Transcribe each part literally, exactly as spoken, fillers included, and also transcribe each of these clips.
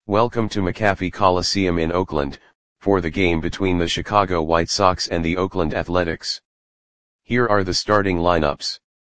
Welcome to McAfee Coliseum in Oakland, for the game between the Chicago White Sox and the Oakland Athletics. Here are the starting lineups.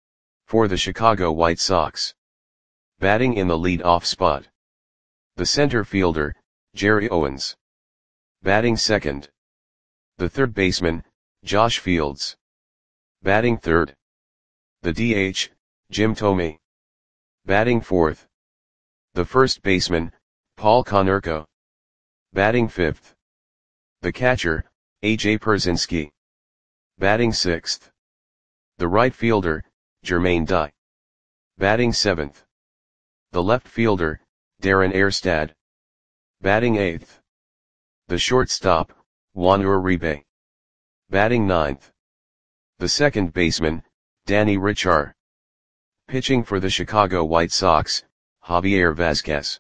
For the Chicago White Sox. Batting in the lead-off spot. The center fielder, Jerry Owens. Batting second. The third baseman, Josh Fields. Batting third. The D H, Jim Thome. Batting fourth. The first baseman, Paul Konerko. Batting fifth. The catcher, A J Pierzynski. Batting sixth. The right fielder, Jermaine Dye. Batting seventh. The left fielder, Darren Erstad. Batting eighth. The shortstop, Juan Uribe. Batting ninth. The second baseman, Danny Richar. Pitching for the Chicago White Sox, Javier Vazquez.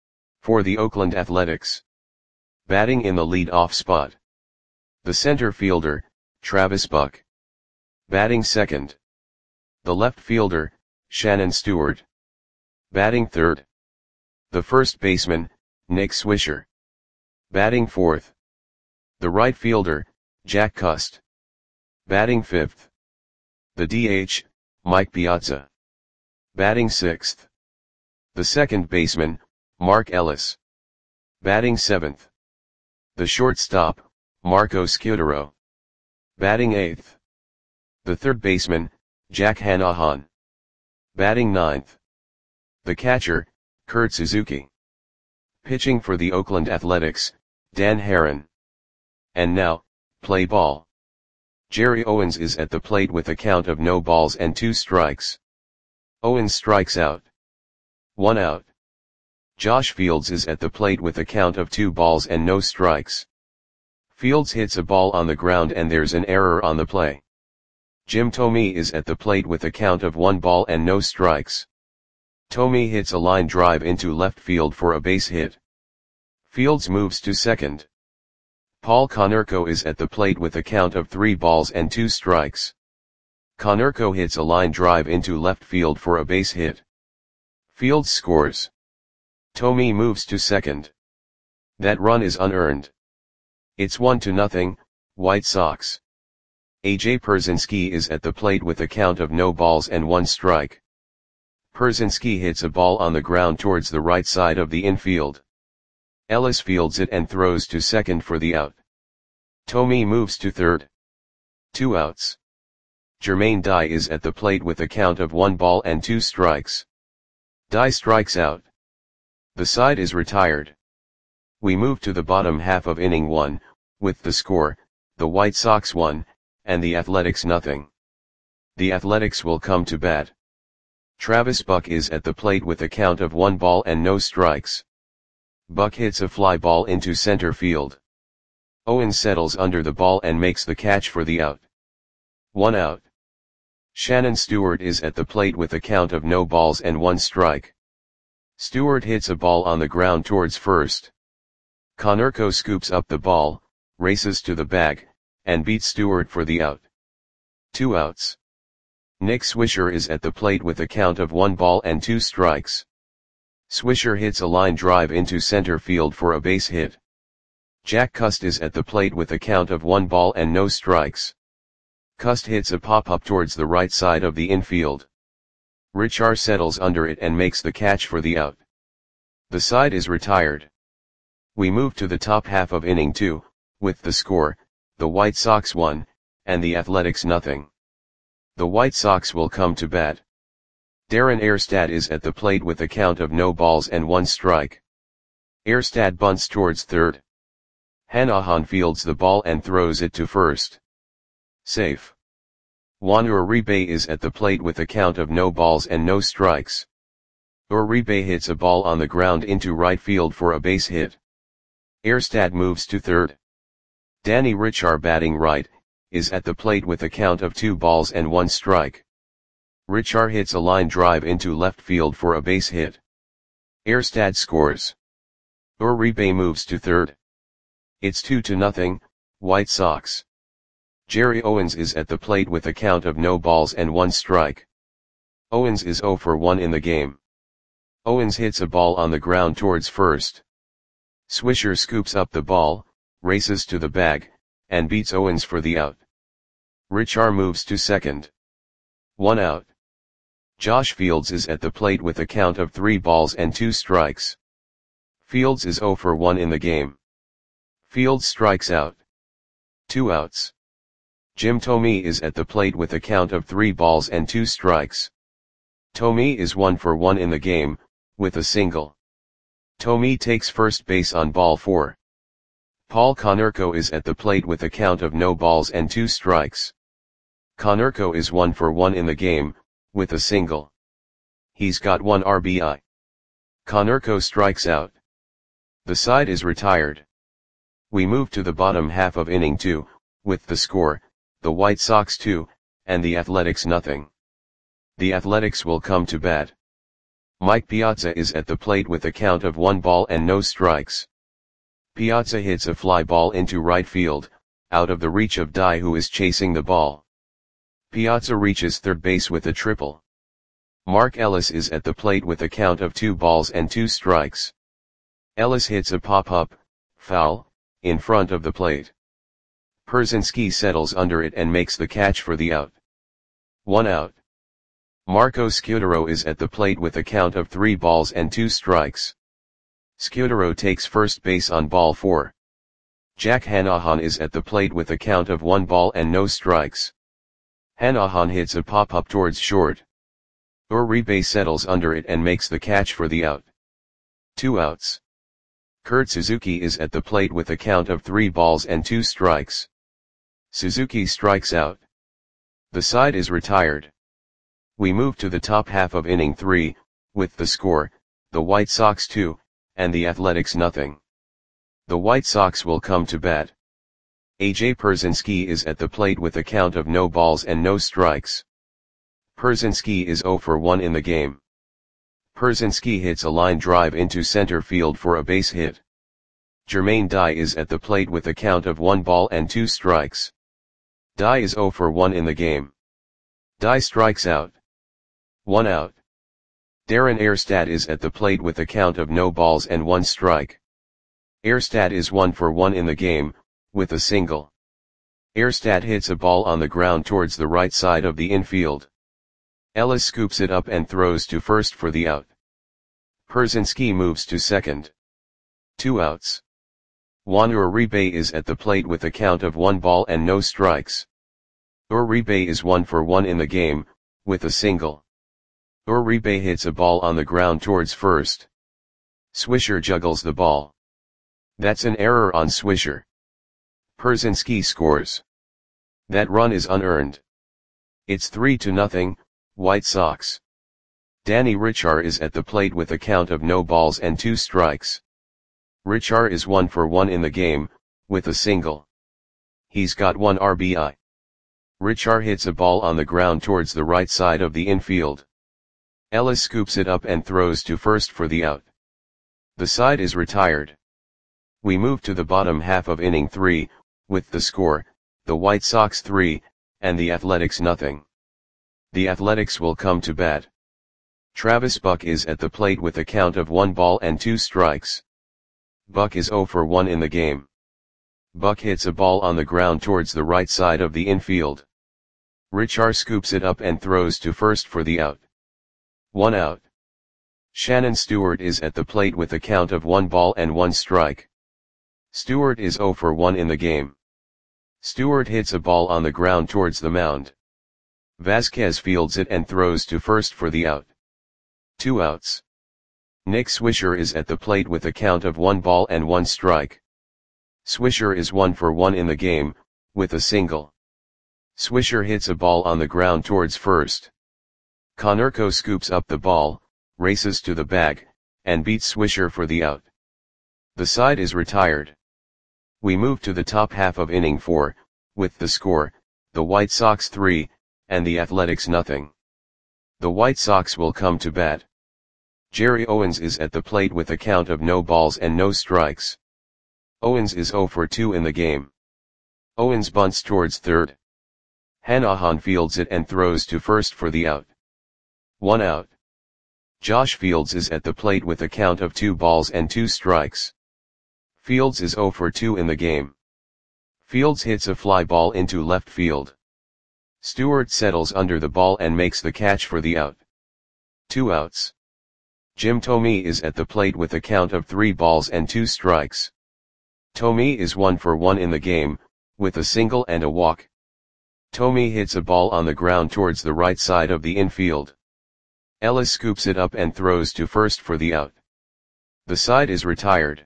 For the Oakland Athletics. Batting in the lead-off spot. The center fielder, Travis Buck. Batting second. The left fielder, Shannon Stewart. Batting third. The first baseman, Nick Swisher. Batting fourth. The right fielder, Jack Cust. Batting fifth. The D H, Mike Piazza. Batting sixth. The second baseman, Mark Ellis. Batting seventh. The shortstop, Marco Scutaro. Batting eighth. The third baseman, Jack Hanahan. Batting ninth. The catcher, Kurt Suzuki. Pitching for the Oakland Athletics, Dan Haren. And now, play ball. Jerry Owens is at the plate with a count of no balls and two strikes. Owens strikes out. One out. Josh Fields is at the plate with a count of two balls and no strikes. Fields hits a ball on the ground and there's an error on the play. Jim Thome is at the plate with a count of one ball and no strikes. Thome hits a line drive into left field for a base hit. Fields moves to second. Paul Konerko is at the plate with a count of three balls and two strikes. Konerko hits a line drive into left field for a base hit. Fields scores. Thome moves to second. That run is unearned. It's one to nothing, White Sox. A J Pierzynski is at the plate with a count of no balls and one strike. Pierzynski hits a ball on the ground towards the right side of the infield. Ellis fields it and throws to second for the out. Thome moves to third. Two outs. Jermaine Dye is at the plate with a count of one ball and two strikes. Dye strikes out. The side is retired. We move to the bottom half of inning one, with the score, the White Sox one, and the Athletics nothing. The Athletics will come to bat. Travis Buck is at the plate with a count of one ball and no strikes. Buck hits a fly ball into center field. Owens settles under the ball and makes the catch for the out. One out. Shannon Stewart is at the plate with a count of no balls and one strike. Stewart hits a ball on the ground towards first. Konerko scoops up the ball, races to the bag, and beats Stewart for the out. Two outs. Nick Swisher is at the plate with a count of one ball and two strikes. Swisher hits a line drive into center field for a base hit. Jack Cust is at the plate with a count of one ball and no strikes. Cust hits a pop-up towards the right side of the infield. Richar settles under it and makes the catch for the out. The side is retired. We move to the top half of inning two, with the score, the White Sox one, and the Athletics nothing. The White Sox will come to bat. Darren Erstad is at the plate with a count of no balls and one strike. Erstad bunts towards third. Hanahan fields the ball and throws it to first. Safe. Juan Uribe is at the plate with a count of no balls and no strikes. Uribe hits a ball on the ground into right field for a base hit. Erstad moves to third. Danny Richar, batting right, is at the plate with a count of two balls and one strike. Richar hits a line drive into left field for a base hit. Erstad scores. Uribe moves to third. It's two to nothing, White Sox. Jerry Owens is at the plate with a count of no balls and one strike. Owens is zero for one in the game. Owens hits a ball on the ground towards first. Swisher scoops up the ball, races to the bag, and beats Owens for the out. Richar moves to second. One out. Josh Fields is at the plate with a count of three balls and two strikes. Fields is zero for one in the game. Fields strikes out. Two outs. Jim Thome is at the plate with a count of three balls and two strikes. Thome is one for one in the game, with a single. Thome takes first base on ball four. Paul Konerko is at the plate with a count of no balls and two strikes. Konerko is one for one in the game, with a single. He's got one R B I. Konerko strikes out. The side is retired. We move to the bottom half of inning two, with the score, the White Sox two, and the Athletics nothing. The Athletics will come to bat. Mike Piazza is at the plate with a count of one ball and no strikes. Piazza hits a fly ball into right field, out of the reach of Dye, who is chasing the ball. Piazza reaches third base with a triple. Mark Ellis is at the plate with a count of two balls and two strikes. Ellis hits a pop-up, foul, in front of the plate. Pierzynski settles under it and makes the catch for the out. One out. Marco Scutaro is at the plate with a count of three balls and two strikes. Scutaro takes first base on ball four. Jack Hanahan is at the plate with a count of one ball and no strikes. Hanahan hits a pop-up towards short. Uribe settles under it and makes the catch for the out. Two outs. Kurt Suzuki is at the plate with a count of three balls and two strikes. Suzuki strikes out. The side is retired. We move to the top half of inning three, with the score, the White Sox two, and the Athletics nothing. The White Sox will come to bat. A J Pierzynski is at the plate with a count of no balls and no strikes. Pierzynski is zero for one in the game. Pierzynski hits a line drive into center field for a base hit. Jermaine Dye is at the plate with a count of one ball and two strikes. Dye is zero for one in the game. Dye strikes out. One out. Darren Erstad is at the plate with a count of no balls and one strike. Erstad is one for one in the game, with a single. Erstad hits a ball on the ground towards the right side of the infield. Ellis scoops it up and throws to first for the out. Pierzynski moves to second. Two outs. Juan Uribe is at the plate with a count of one ball and no strikes. Uribe is one for one in the game, with a single. Uribe hits a ball on the ground towards first. Swisher juggles the ball. That's an error on Swisher. Pierzynski scores. That run is unearned. It's three to nothing, White Sox. Danny Richar is at the plate with a count of no balls and two strikes. Richar is one for one in the game, with a single. He's got one R B I. Richar hits a ball on the ground towards the right side of the infield. Ellis scoops it up and throws to first for the out. The side is retired. We move to the bottom half of inning three, with the score, the White Sox three, and the Athletics nothing. The Athletics will come to bat. Travis Buck is at the plate with a count of one ball and two strikes. Buck is zero for one in the game. Buck hits a ball on the ground towards the right side of the infield. Richar scoops it up and throws to first for the out. One out. Shannon Stewart is at the plate with a count of one ball and one strike. Stewart is zero for one in the game. Stewart hits a ball on the ground towards the mound. Vasquez fields it and throws to first for the out. Two outs. Nick Swisher is at the plate with a count of one ball and one strike. Swisher is one for one in the game, with a single. Swisher hits a ball on the ground towards first. Konerko scoops up the ball, races to the bag, and beats Swisher for the out. The side is retired. We move to the top half of inning four, with the score, the White Sox three, and the Athletics nothing. The White Sox will come to bat. Jerry Owens is at the plate with a count of no balls and no strikes. Owens is zero for two in the game. Owens bunts towards third. Hanahan fields it and throws to first for the out. One out. Josh Fields is at the plate with a count of two balls and two strikes. Fields is zero for two in the game. Fields hits a fly ball into left field. Stewart settles under the ball and makes the catch for the out. Two outs. Jim Thome is at the plate with a count of three balls and two strikes. Thome is one for one in the game, with a single and a walk. Thome hits a ball on the ground towards the right side of the infield. Ellis scoops it up and throws to first for the out. The side is retired.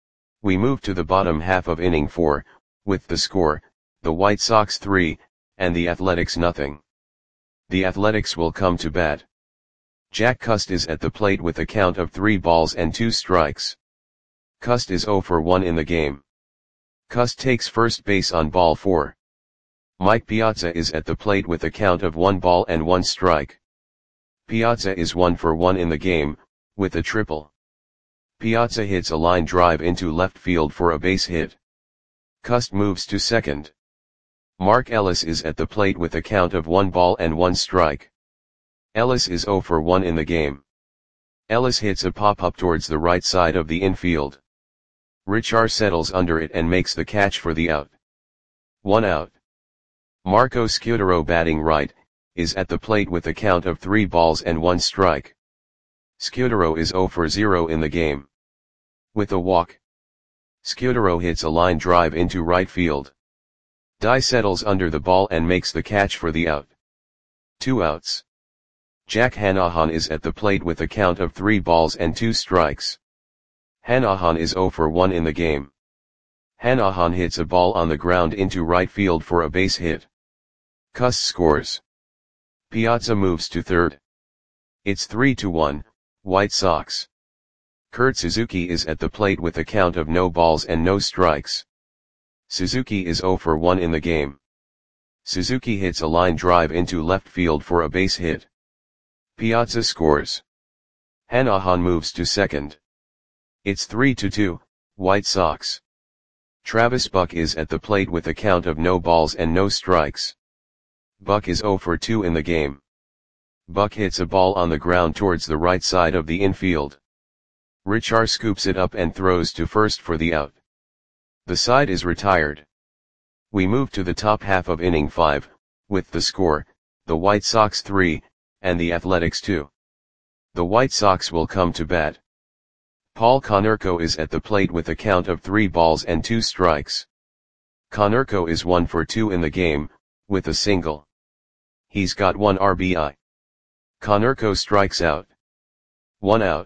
We move to the bottom half of inning four, with the score, the White Sox three, and the Athletics nothing. The Athletics will come to bat. Jack Cust is at the plate with a count of three balls and two strikes. Cust is zero for one in the game. Cust takes first base on ball four. Mike Piazza is at the plate with a count of one ball and one strike. Piazza is one for one in the game, with a triple. Piazza hits a line drive into left field for a base hit. Cust moves to second. Mark Ellis is at the plate with a count of one ball and one strike. Ellis is zero for one in the game. Ellis hits a pop-up towards the right side of the infield. Richar settles under it and makes the catch for the out. One out. Marco Scutaro, batting right, is at the plate with a count of three balls and one strike. Scutaro is zero for zero in the game. With a walk. Scutaro hits a line drive into right field. Dye settles under the ball and makes the catch for the out. Two outs. Jack Hanahan is at the plate with a count of three balls and two strikes. Hanahan is zero for one in the game. Hanahan hits a ball on the ground into right field for a base hit. Cust scores. Piazza moves to third. It's three to one, White Sox. Kurt Suzuki is at the plate with a count of no balls and no strikes. Suzuki is zero for one in the game. Suzuki hits a line drive into left field for a base hit. Piazza scores. Hanahan moves to second. It's three to two, White Sox. Travis Buck is at the plate with a count of no balls and no strikes. Buck is zero for two in the game. Buck hits a ball on the ground towards the right side of the infield. Richar scoops it up and throws to first for the out. The side is retired. We move to the top half of inning five, with the score, the White Sox three, and the Athletics two. The White Sox will come to bat. Paul Konerko is at the plate with a count of three balls and two strikes. Konerko is one for two in the game, with a single. He's got one R B I. Konerko strikes out. One out.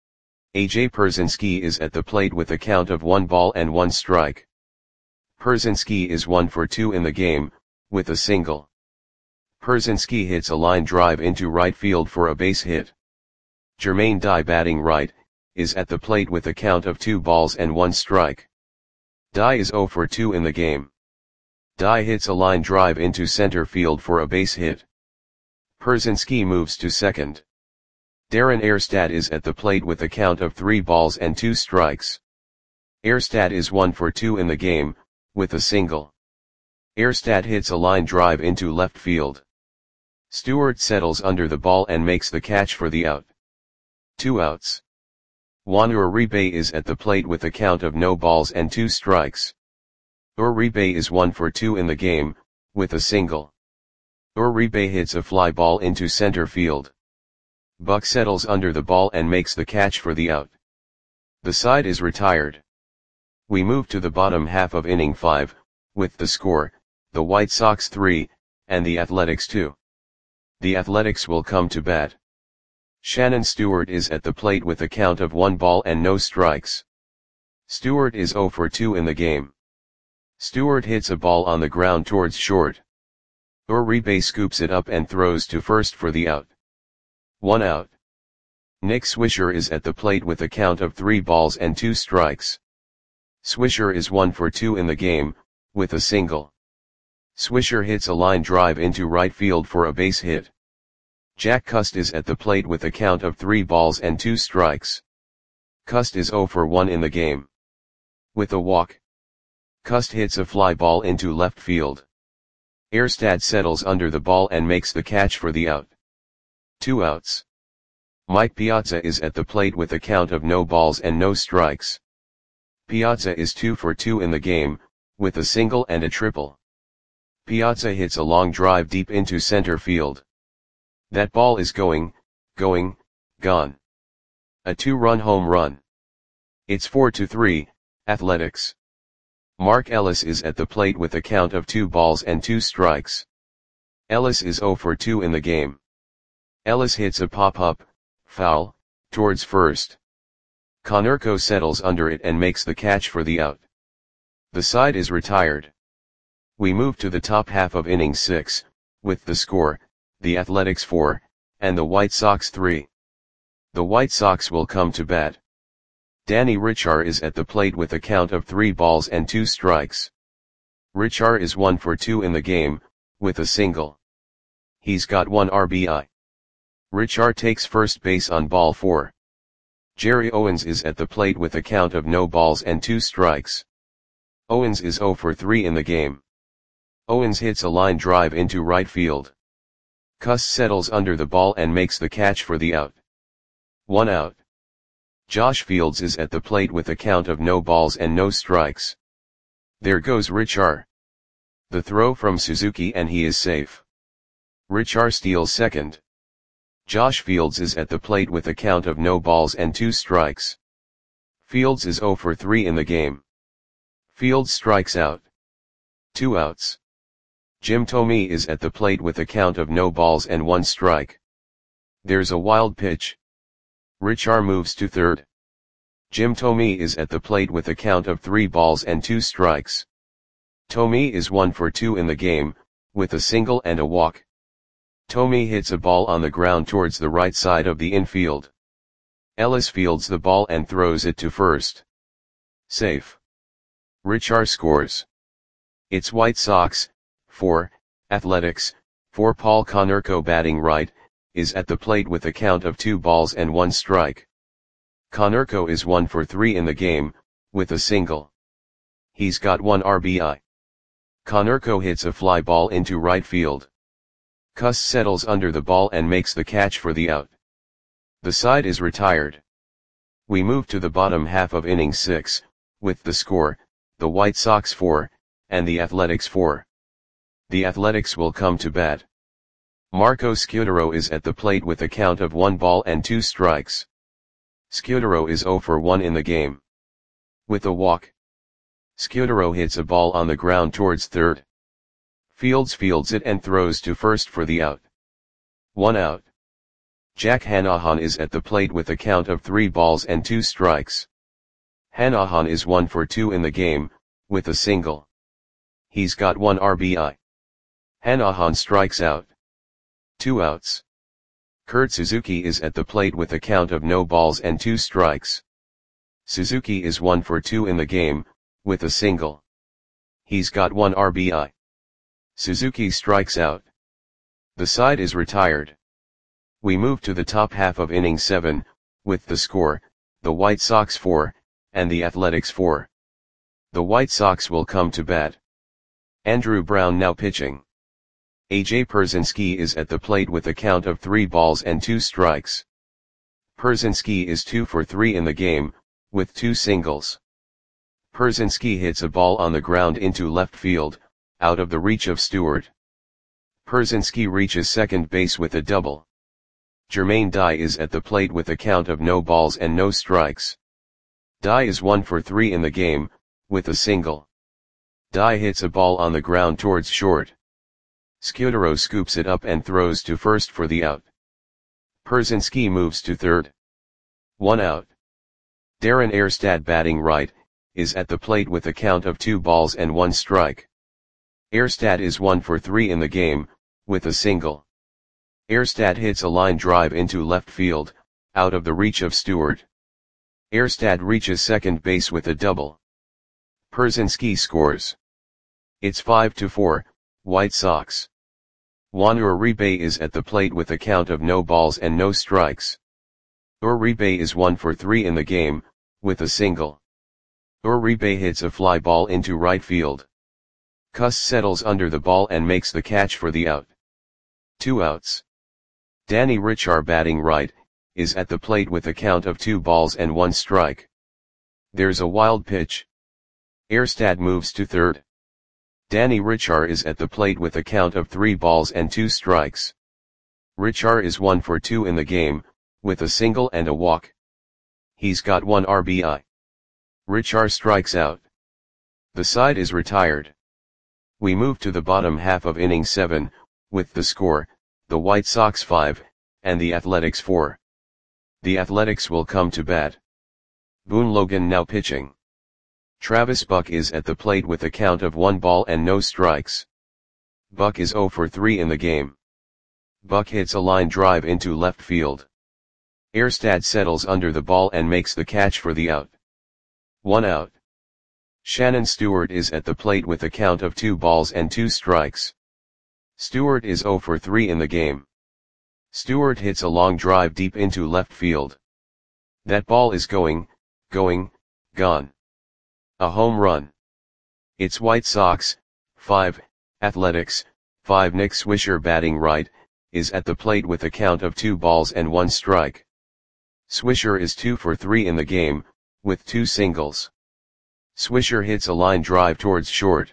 A J Pierzynski is at the plate with a count of one ball and one strike. Pierzynski is one for two in the game, with a single. Pierzynski hits a line drive into right field for a base hit. Jermaine Dye, batting right, is at the plate with a count of two balls and one strike. Dye is zero for two in the game. Dye hits a line drive into center field for a base hit. Pierzynski moves to second. Darren Erstad is at the plate with a count of three balls and two strikes. Erstad is one for two in the game, with a single. Erstad hits a line drive into left field. Stewart settles under the ball and makes the catch for the out. Two outs. Juan Uribe is at the plate with a count of no balls and two strikes. Uribe is one for two in the game, with a single. Uribe hits a fly ball into center field. Buck settles under the ball and makes the catch for the out. The side is retired. We move to the bottom half of inning five, with the score, the White Sox three, and the Athletics two. The Athletics will come to bat. Shannon Stewart is at the plate with a count of one ball and no strikes. Stewart is zero for two in the game. Stewart hits a ball on the ground towards short. Uribe scoops it up and throws to first for the out. One out. Nick Swisher is at the plate with a count of three balls and two strikes. Swisher is one for two in the game, with a single. Swisher hits a line drive into right field for a base hit. Jack Cust is at the plate with a count of three balls and two strikes. Cust is zero for one in the game. With a walk. Cust hits a fly ball into left field. Erstad settles under the ball and makes the catch for the out. Two outs. Mike Piazza is at the plate with a count of no balls and no strikes. Piazza is two for two in the game, with a single and a triple. Piazza hits a long drive deep into center field. That ball is going, going, gone. A two-run home run. It's four to three, Athletics. Mark Ellis is at the plate with a count of two balls and two strikes. Ellis is zero for two in the game. Ellis hits a pop-up, foul, towards first. Konerko settles under it and makes the catch for the out. The side is retired. We move to the top half of inning six, with the score, the Athletics four, and the White Sox three. The White Sox will come to bat. Danny Richar is at the plate with a count of three balls and two strikes. Richar is one for two in the game, with a single. He's got one R B I. Richar takes first base on ball four. Jerry Owens is at the plate with a count of no balls and two strikes. Owens is zero for three in the game. Owens hits a line drive into right field. Cuss settles under the ball and makes the catch for the out. One out. Josh Fields is at the plate with a count of no balls and no strikes. There goes Richar. The throw from Suzuki and he is safe. Richar steals second. Josh Fields is at the plate with a count of no balls and two strikes. Fields is zero for three in the game. Fields strikes out. Two outs. Jim Thome is at the plate with a count of no balls and one strike. There's a wild pitch. Richar moves to third. Jim Thome is at the plate with a count of three balls and two strikes. Thome is one for two in the game, with a single and a walk. Thome hits a ball on the ground towards the right side of the infield. Ellis fields the ball and throws it to first. Safe. Richar scores. It's White Sox, four, Athletics, four. Paul Konerko batting right, is at the plate with a count of two balls and one strike. Konerko is one for three in the game, with a single. He's got one R B I. Konerko hits a fly ball into right field. Cuss settles under the ball and makes the catch for the out. The side is retired. We move to the bottom half of inning six, with the score, the White Sox four, and the Athletics four. The Athletics will come to bat. Marco Scutaro is at the plate with a count of one ball and two strikes. Scutaro is zero for one in the game. With a walk. Scutaro hits a ball on the ground towards third. Fields fields it and throws to first for the out. One out. Jack Hanahan is at the plate with a count of three balls and two strikes. Hanahan is one for two in the game, with a single. He's got one R B I. Hanahan strikes out. Two outs. Kurt Suzuki is at the plate with a count of no balls and two strikes. Suzuki is one for two in the game, with a single. He's got one R B I. Suzuki strikes out. The side is retired. We move to the top half of inning seven, with the score, the White Sox four, and the Athletics four. The White Sox will come to bat. Andrew Brown now pitching. A J Pierzynski is at the plate with a count of three balls and two strikes. Pierzynski is two for three in the game, with two singles. Pierzynski hits a ball on the ground into left field, out of the reach of Stewart. Pierzynski reaches second base with a double. Jermaine Dye is at the plate with a count of no balls and no strikes. Dye is one for three in the game, with a single. Dye hits a ball on the ground towards short. Scutaro scoops it up and throws to first for the out. Pierzynski moves to third. One out. Darren Erstad batting right, is at the plate with a count of two balls and one strike. Erstad is one for three in the game, with a single. Erstad hits a line drive into left field, out of the reach of Stewart. Erstad reaches second base with a double. Pierzynski scores. It's five to four, White Sox. Juan Uribe is at the plate with a count of no balls and no strikes. Uribe is one for three in the game, with a single. Uribe hits a fly ball into right field. Cuss settles under the ball and makes the catch for the out. Two outs. Danny Richar batting right, is at the plate with a count of two balls and one strike. There's a wild pitch. Erstad moves to third. Danny Richar is at the plate with a count of three balls and two strikes. Richar is one for two in the game, with a single and a walk. He's got one R B I. Richar strikes out. The side is retired. We move to the bottom half of inning seven, with the score, the White Sox five, and the Athletics four. The Athletics will come to bat. Boone Logan now pitching. Travis Buck is at the plate with a count of one ball and no strikes. Buck is zero for three in the game. Buck hits a line drive into left field. Erstad settles under the ball and makes the catch for the out. One out. Shannon Stewart is at the plate with a count of two balls and two strikes. Stewart is zero for three in the game. Stewart hits a long drive deep into left field. That ball is going, going, gone. A home run. It's White Sox, five, Athletics, five. Nick Swisher batting right, is at the plate with a count of two balls and one strike. Swisher is two for three in the game, with two singles. Swisher hits a line drive towards short.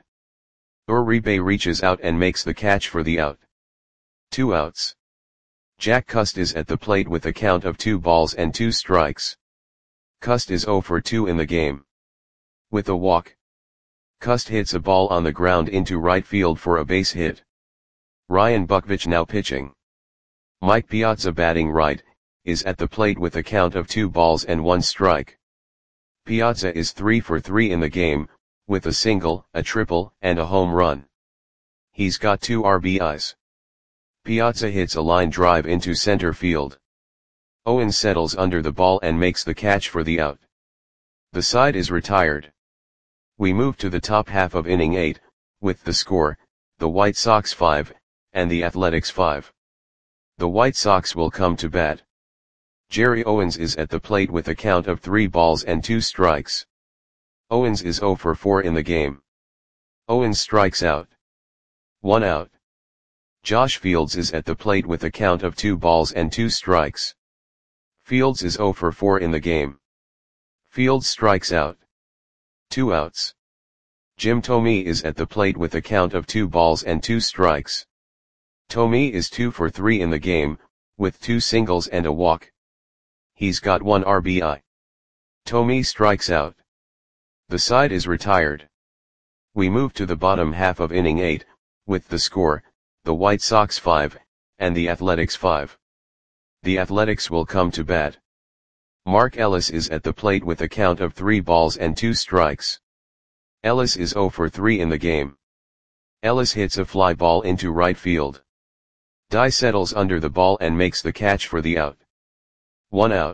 Uribe reaches out and makes the catch for the out. Two outs. Jack Cust is at the plate with a count of two balls and two strikes. Cust is zero for two in the game. With a walk. Cust hits a ball on the ground into right field for a base hit. Ryan Buckvich now pitching. Mike Piazza batting right, is at the plate with a count of two balls and one strike. Piazza is three for three in the game, with a single, a triple, and a home run. He's got two R B Is. Piazza hits a line drive into center field. Owens settles under the ball and makes the catch for the out. The side is retired. We move to the top half of inning eight, with the score, the White Sox five, and the Athletics five. The White Sox will come to bat. Jerry Owens is at the plate with a count of three balls and two strikes. Owens is zero for four in the game. Owens strikes out. One out. Josh Fields is at the plate with a count of two balls and two strikes. Fields is zero for four in the game. Fields strikes out. Two outs. Jim Thome is at the plate with a count of two balls and two strikes. Thome is two for three in the game, with two singles and a walk. He's got one R B I. Thome strikes out. The side is retired. We move to the bottom half of inning eight, with the score, the White Sox five, and the Athletics five. The Athletics will come to bat. Mark Ellis is at the plate with a count of three balls and two strikes. Ellis is zero for three in the game. Ellis hits a fly ball into right field. Dye settles under the ball and makes the catch for the out. One out.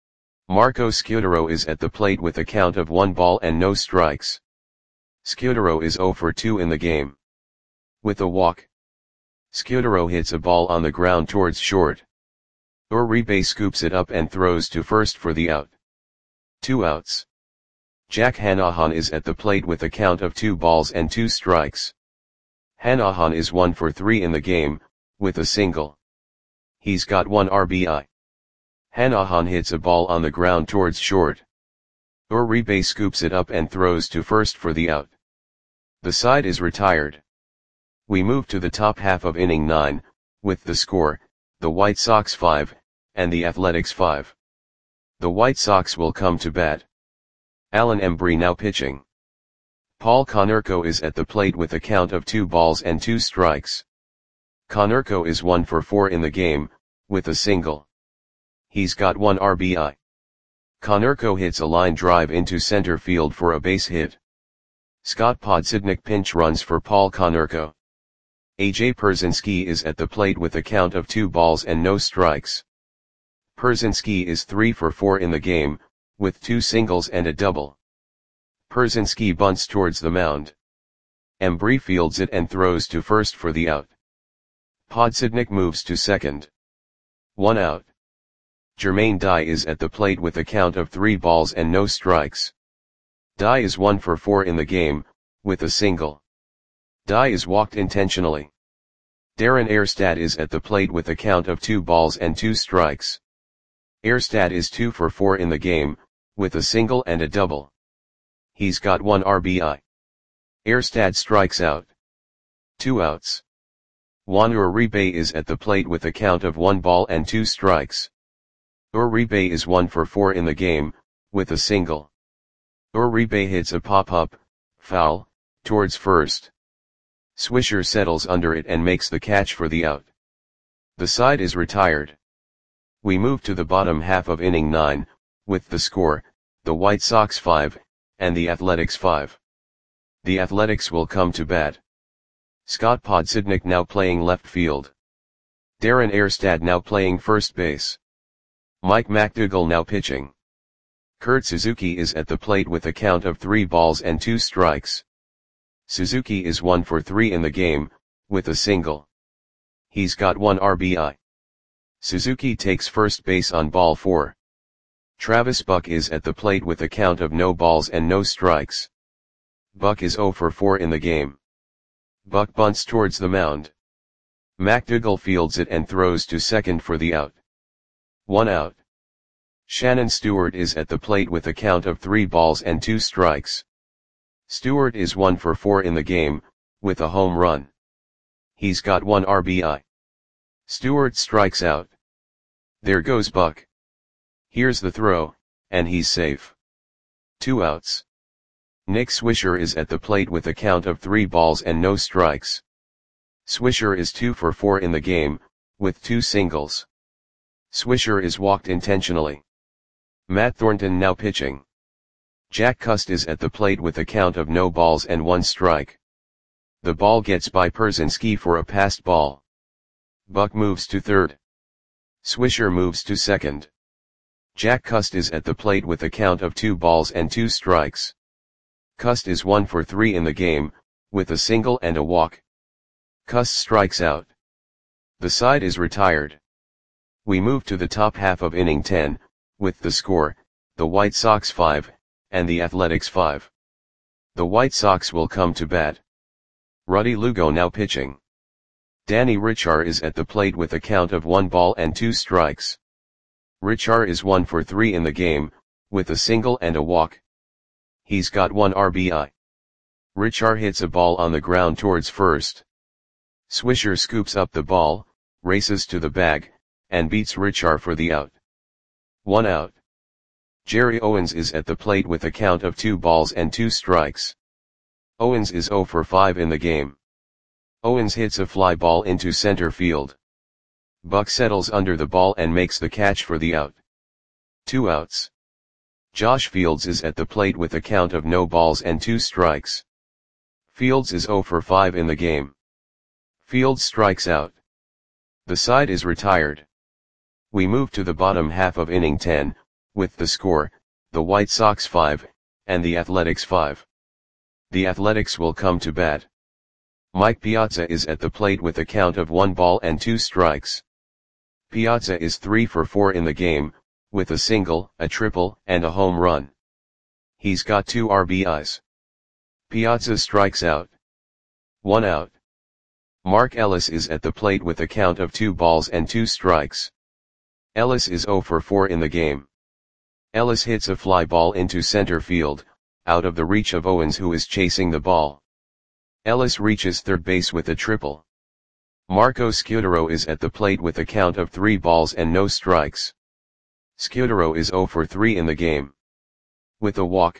Marco Scutaro is at the plate with a count of one ball and no strikes. Scutaro is zero for two in the game. With a walk. Scutaro hits a ball on the ground towards short. Uribe scoops it up and throws to first for the out. Two outs. Jack Hanahan is at the plate with a count of two balls and two strikes. Hanahan is one for three in the game, with a single. He's got one R B I. Hanahan hits a ball on the ground towards short. Uribe scoops it up and throws to first for the out. The side is retired. We move to the top half of inning nine, with the score, the White Sox five, and the Athletics five. The White Sox will come to bat. Alan Embry now pitching. Paul Konerko is at the plate with a count of two balls and two strikes. Konerko is one for four in the game, with a single. He's got one R B I. Konerko hits a line drive into center field for a base hit. Scott Podsednik pinch runs for Paul Konerko. A J Pierzynski is at the plate with a count of two balls and no strikes. Pierzynski is three for four in the game, with two singles and a double. Pierzynski bunts towards the mound. Embry fields it and throws to first for the out. Podsednik moves to second. One out. Jermaine Dye is at the plate with a count of three balls and no strikes. Dye is one for four in the game, with a single. Dye is walked intentionally. Darren Erstad is at the plate with a count of two balls and two strikes. Erstad is two for four in the game, with a single and a double. He's got one R B I. Erstad strikes out. Two outs. Juan Uribe is at the plate with a count of one ball and two strikes. Uribe is one for four in the game, with a single. Uribe hits a pop-up, foul, towards first. Swisher settles under it and makes the catch for the out. The side is retired. We move to the bottom half of inning nine, with the score, the White Sox five, and the Athletics five. The Athletics will come to bat. Scott Podsednik now playing left field. Darren Erstad now playing first base. Mike McDougall now pitching. Kurt Suzuki is at the plate with a count of three balls and two strikes. Suzuki is one for three in the game, with a single. He's got one R B I. Suzuki takes first base on ball four. Travis Buck is at the plate with a count of no balls and no strikes. Buck is zero for four in the game. Buck bunts towards the mound. McDougall fields it and throws to second for the out. One out. Shannon Stewart is at the plate with a count of three balls and two strikes. Stewart is one for four in the game, with a home run. He's got one R B I. Stewart strikes out. There goes Buck. Here's the throw, and he's safe. Two outs. Nick Swisher is at the plate with a count of three balls and no strikes. Swisher is two for four in the game, with two singles. Swisher is walked intentionally. Matt Thornton now pitching. Jack Cust is at the plate with a count of no balls and one strike. The ball gets by Perzinski for a passed ball. Buck moves to third. Swisher moves to second. Jack Cust is at the plate with a count of two balls and two strikes. Cust is one for three in the game, with a single and a walk. Cust strikes out. The side is retired. We move to the top half of inning ten, with the score, the White Sox five, and the Athletics five. The White Sox will come to bat. Ruddy Lugo now pitching. Danny Richar is at the plate with a count of one ball and two strikes. Richar is one for three in the game, with a single and a walk. He's got one R B I. Richar hits a ball on the ground towards first. Swisher scoops up the ball, races to the bag, and beats Richar for the out. One out. Jerry Owens is at the plate with a count of two balls and two strikes. Owens is zero for five in the game. Owens hits a fly ball into center field. Buck settles under the ball and makes the catch for the out. Two outs. Josh Fields is at the plate with a count of no balls and two strikes. Fields is zero for five in the game. Fields strikes out. The side is retired. We move to the bottom half of inning ten, with the score, the White Sox five, and the Athletics five. The Athletics will come to bat. Mike Piazza is at the plate with a count of one ball and two strikes. Piazza is three for four in the game, with a single, a triple, and a home run. He's got two R B Is. Piazza strikes out. One out. Mark Ellis is at the plate with a count of two balls and two strikes. Ellis is zero for four in the game. Ellis hits a fly ball into center field, out of the reach of Owens who is chasing the ball. Ellis reaches third base with a triple. Marco Scudero is at the plate with a count of three balls and no strikes. Scudero is zero for three in the game. With a walk.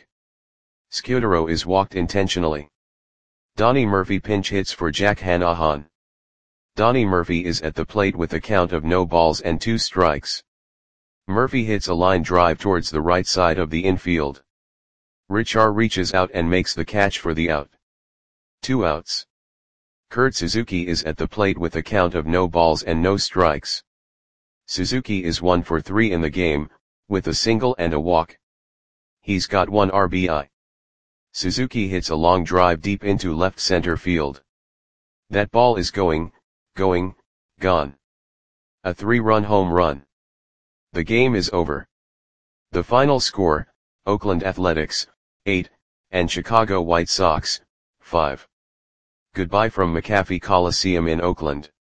Scudero is walked intentionally. Donnie Murphy pinch hits for Jack Hanahan. Donnie Murphy is at the plate with a count of no balls and two strikes. Murphy hits a line drive towards the right side of the infield. Richar reaches out and makes the catch for the out. Two outs. Kurt Suzuki is at the plate with a count of no balls and no strikes. Suzuki is one for three in the game, with a single and a walk. He's got one R B I. Suzuki hits a long drive deep into left center field. That ball is going, going, gone. A three-run home run. The game is over. The final score, Oakland Athletics, eight, and Chicago White Sox, five. Goodbye from McAfee Coliseum in Oakland.